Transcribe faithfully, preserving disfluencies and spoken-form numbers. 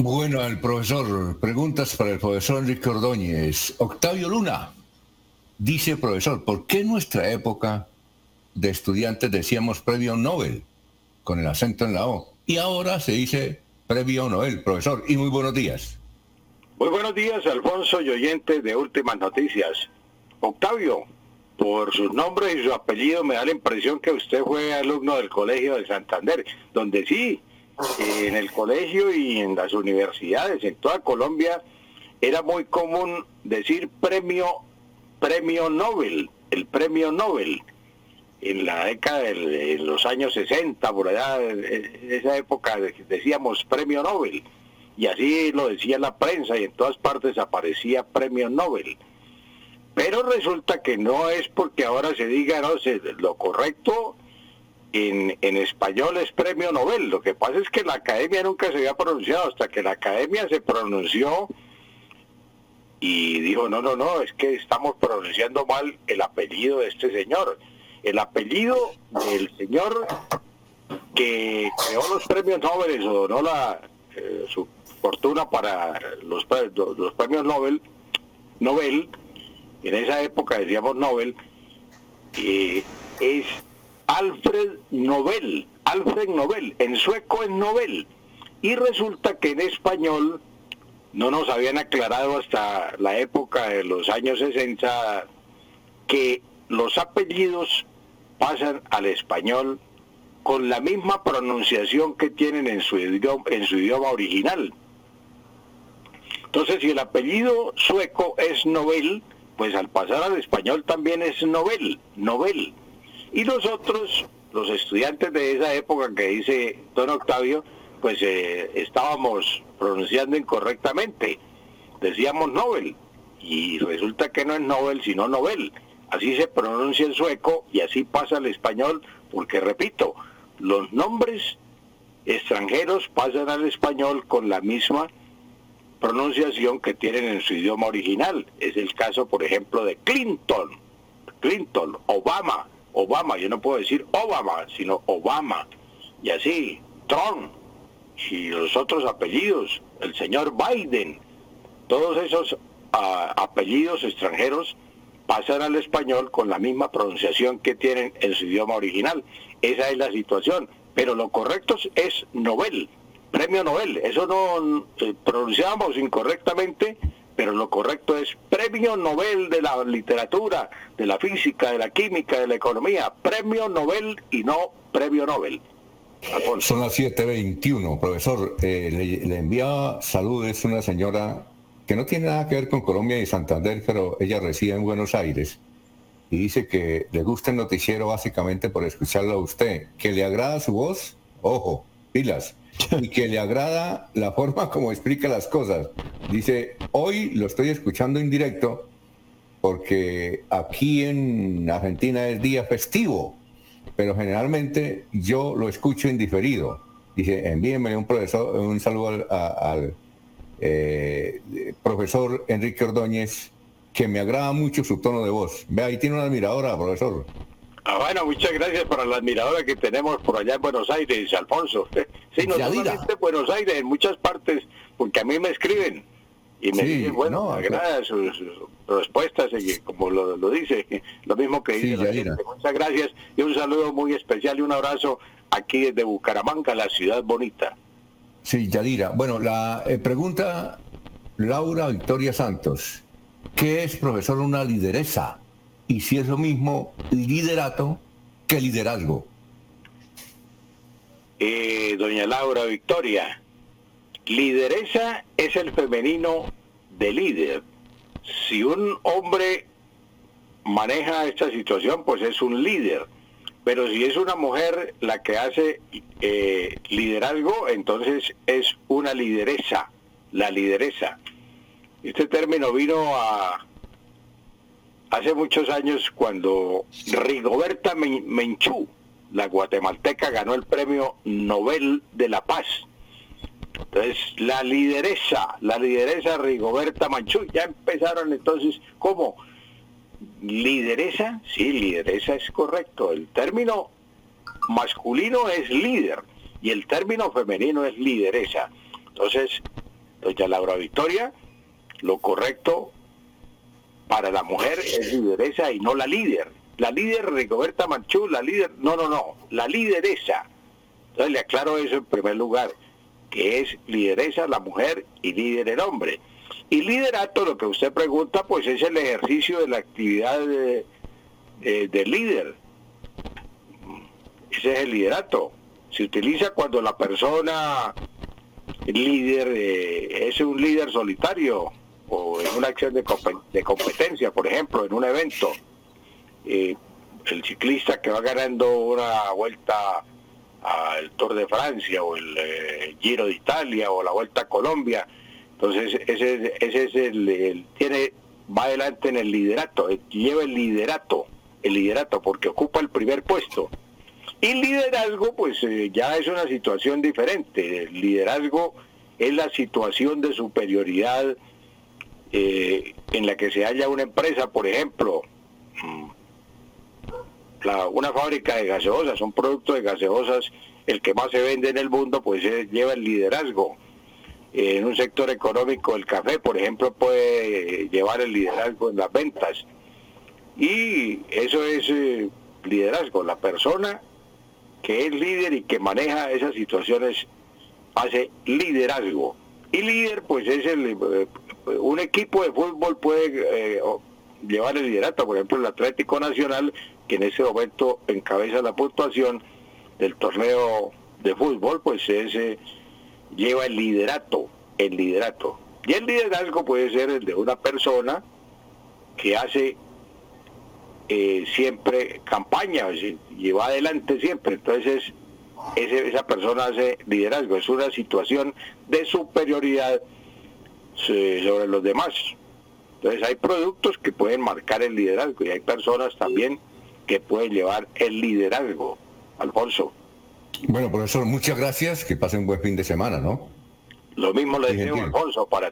Bueno, el profesor, preguntas para el profesor Enrique Ordóñez. Octavio Luna dice, profesor, ¿por qué en nuestra época de estudiantes decíamos premio Nobel con el acento en la O? Y ahora se dice premio Nobel, profesor. Y muy buenos días. Muy buenos días, Alfonso y oyentes de Últimas Noticias. Octavio, por sus nombres y su apellido me da la impresión que usted fue alumno del Colegio de Santander, donde sí, en el colegio y en las universidades, en toda Colombia, era muy común decir premio, premio Nobel, el premio Nobel. En la década de los años sesenta, por allá, en esa época decíamos premio Nobel. Y así lo decía la prensa y en todas partes aparecía premio Nobel. Pero resulta que no es porque ahora se diga, no sé, lo correcto en, en español es premio Nobel. Lo que pasa es que la academia nunca se había pronunciado hasta que la academia se pronunció y dijo, no, no, no, es que estamos pronunciando mal el apellido de este señor. El apellido del señor que creó los premios Nobel o donó la, eh, su fortuna para los, los premios Nobel, Nobel, en esa época decíamos Nobel, eh, es Alfred Nobel, Alfred Nobel, en sueco es Nobel, y resulta que en español no nos habían aclarado hasta la época de los años sesenta que los apellidos pasan al español con la misma pronunciación que tienen en su idioma, en su idioma original. Entonces, si el apellido sueco es Nobel, pues al pasar al español también es Nobel, Nobel. Y nosotros, los estudiantes de esa época que dice don Octavio, pues eh, estábamos pronunciando incorrectamente. Decíamos Nobel, y resulta que no es Nobel, sino Nobel. Así se pronuncia en sueco y así pasa al español, porque repito, los nombres extranjeros pasan al español con la misma pronunciación que tienen en su idioma original. Es el caso, por ejemplo, de Clinton, Clinton, Obama, Obama, yo no puedo decir Obama, sino Obama, y así, Trump, y los otros apellidos, el señor Biden, todos esos uh, apellidos extranjeros pasan al español con la misma pronunciación que tienen en su idioma original. Esa es la situación, pero lo correcto es Nobel, premio Nobel. Eso no eh, pronunciamos incorrectamente, pero lo correcto es premio Nobel de la literatura, de la física, de la química, de la economía, premio Nobel y no premio Nobel. Alfonso. Son las siete veintiuno, profesor. Eh, le, le envía saludos una señora que no tiene nada que ver con Colombia y Santander, pero ella reside en Buenos Aires y dice que le gusta el noticiero básicamente por escucharlo a usted, que le agrada su voz, ojo, pilas, y que le agrada la forma como explica las cosas. Dice, hoy lo estoy escuchando en directo porque aquí en Argentina es día festivo, pero generalmente yo lo escucho en diferido. Dice, envíenme un, profesor, un saludo al, al eh, profesor Enrique Ordóñez, que me agrada mucho su tono de voz. Ve, ahí tiene una admiradora, profesor. Ah, bueno, muchas gracias para la admiradora que tenemos por allá en Buenos Aires, Alfonso. Sí, no solamente en Buenos Aires, en muchas partes, porque a mí me escriben y me sí, dicen, bueno, no, me agrada sus, sus respuestas, y como lo, lo dice, lo mismo que dice sí, la gente. Muchas gracias y un saludo muy especial y un abrazo aquí desde Bucaramanga, la ciudad bonita. Sí, Yadira. Bueno, la eh, pregunta Laura Victoria Santos. ¿Qué es, profesor, una lideresa? Y si es lo mismo liderato que liderazgo. Eh, doña Laura Victoria, lideresa es el femenino de líder. Si un hombre maneja esta situación, pues es un líder. Pero si es una mujer la que hace eh, liderazgo, entonces es una lideresa, la lideresa. Este término vino a hace muchos años cuando Rigoberta Menchú, la guatemalteca, ganó el premio Nobel de la Paz. Entonces, la lideresa, la lideresa Rigoberta Menchú, ya empezaron entonces, ¿cómo? ¿Lideresa? Sí, lideresa es correcto. El término masculino es líder y el término femenino es lideresa. Entonces, doña Laura Victoria, lo correcto para la mujer es lideresa y no la líder. La líder Rigoberta Menchú, la líder, no, no, no, la lideresa. Entonces le aclaro eso en primer lugar, que es lideresa la mujer y líder el hombre. Y liderato, lo que usted pregunta, pues es el ejercicio de la actividad de, de, de líder. Ese es el liderato. Se utiliza cuando la persona líder eh, es un líder solitario o en una acción de, de competencia, por ejemplo, en un evento. Eh, el ciclista que va ganando una vuelta al Tour de Francia o el eh, Giro de Italia o la Vuelta a Colombia, entonces ese, ese es el, el tiene va adelante en el liderato, lleva el liderato, el liderato porque ocupa el primer puesto. Y liderazgo pues eh, ya es una situación diferente. El liderazgo es la situación de superioridad eh, en la que se halla una empresa, por ejemplo, la, una fábrica de gaseosas, un producto de gaseosas, el que más se vende en el mundo, pues eh, lleva el liderazgo. Eh, en un sector económico, el café, por ejemplo, puede llevar el liderazgo en las ventas. Y eso es eh, liderazgo, la persona que es líder y que maneja esas situaciones hace liderazgo. Y líder, pues es el eh, un equipo de fútbol puede eh, llevar el liderato, por ejemplo el Atlético Nacional, que en ese momento encabeza la puntuación del torneo de fútbol, pues ese lleva el liderato, el liderato. Y el liderazgo puede ser el de una persona que hace eh, siempre campaña, lleva adelante siempre, entonces ese, esa persona hace liderazgo, es una situación de superioridad sobre los demás. Entonces hay productos que pueden marcar el liderazgo y hay personas también que pueden llevar el liderazgo. Alfonso. Bueno, profesor, muchas gracias, que pasen un buen fin de semana, ¿no? Lo mismo le deseo, Alfonso, para